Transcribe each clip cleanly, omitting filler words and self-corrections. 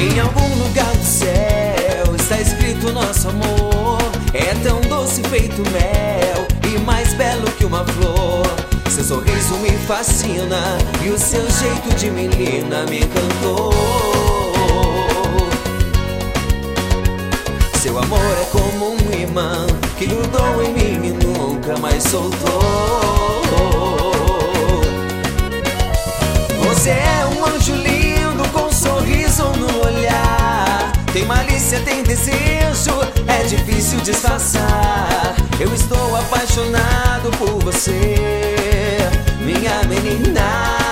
Em algum lugar do céu está escrito nosso amor. É tão doce feito mel e mais belo que uma flor. Seu sorriso me fascina e o seu jeito de menina me encantou. Seu amor é como um imã que grudou em mim e nunca mais soltou. Você é um anjo lindo com um sorriso no olhar. Tem malícia, tem desejo, é difícil disfarçar. Eu estou apaixonado por você, minha menina.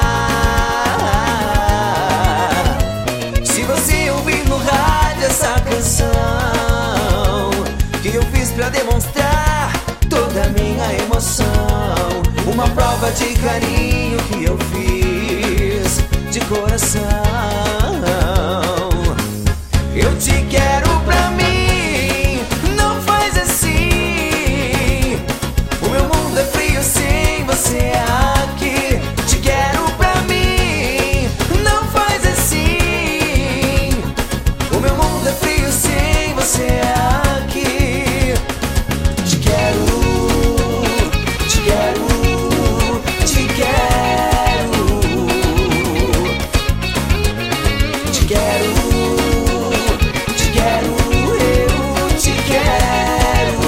Se você ouvir no rádio essa canção que eu fiz pra demonstrar toda a minha emoção, uma prova de carinho que eu fiz de coração. Eu te quero pra mim, não faz assim. O meu mundo é frio sem você aqui. Te quero pra mim, não faz assim. O meu mundo é frio sem você aqui. Te quero, te quero, te quero. Te quero, te quero, eu te quero.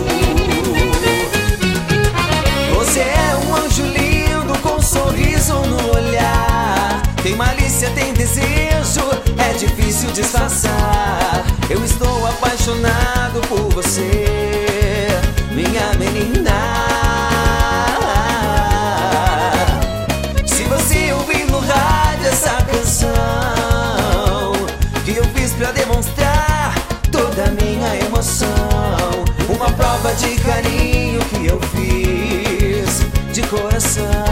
Você é um anjo lindo com um sorriso no olhar. Tem malícia, tem desejo, é difícil disfarçar. Eu estou apaixonado por você, minha menina. Se você ouvir no rádio essa canção que eu fiz pra demonstrar toda a minha emoção, uma prova de carinho que eu fiz de coração.